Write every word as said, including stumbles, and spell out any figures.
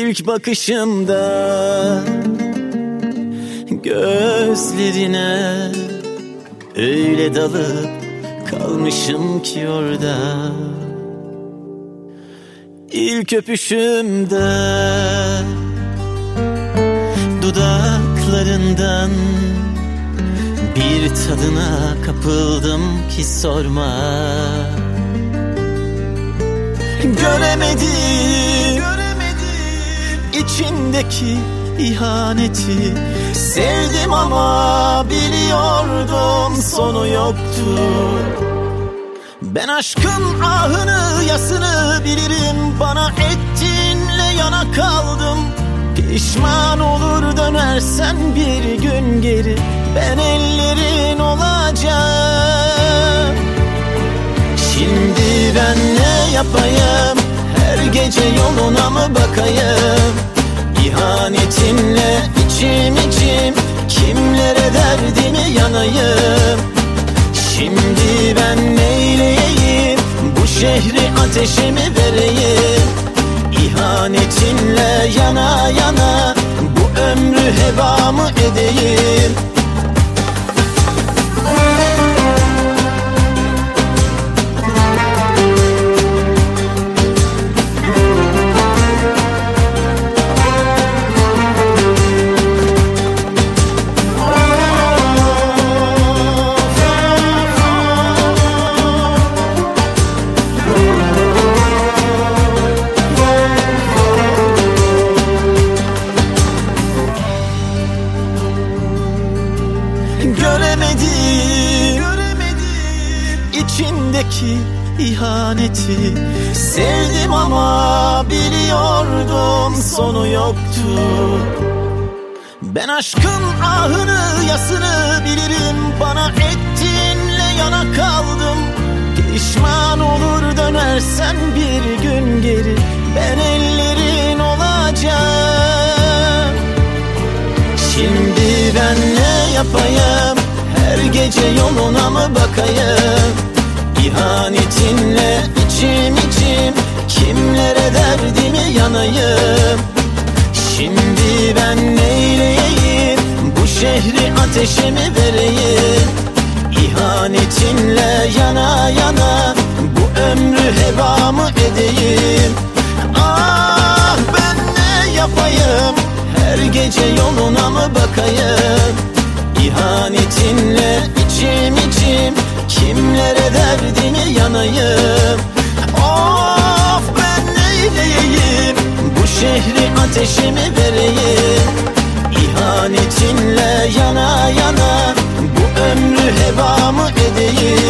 İlk bakışımda gözlerine öyle dalıp kalmışım ki orada. İlk öpüşümde dudaklarından bir tadına kapıldım ki sorma. Göremedim, göremedim içindeki ihaneti. Sevdim ama biliyordum sonu yoktu. Ben aşkın ahını yasını bilirim. Bana ettiğinle yana kaldım. Pişman olur dönersen bir gün geri. Ben ellerin olacağım. Şimdi ben ne yapayım? Her gece yoluna mı bakayım? İhanetinle içim içim kimlere derdimi yanayım. Şimdi ben neyleyeyim? Bu şehri ateşe mi vereyim? İhanetinle yana yana bu ömrü heba mı edeyim? Göremedim, göremedim içindeki ihaneti. Sevdim ama biliyordum sonu yoktu. Ben aşkın ahını yasını bilirim. Bana ettiğinle yana kaldım. Pişman olur dönersen bir gün geri. Ben ellerin olacağım. Şimdi ben ne yapayım? Her gece yoluna mı bakayım? İhanetinle içim içim kimlere derdimi yanayım. Şimdi ben neyleyeyim? Bu şehri ateşe mi vereyim? İhanetinle yana yana bu ömrü heba mı edeyim? Ah ben ne yapayım? Her gece yoluna mı bakayım? İhanetinle içim içim kimlere derdimi yanayım. Of ben neyleyeyim? Bu şehri ateşe mi vereyim? İhanetinle yana yana bu ömrü heba mı edeyim?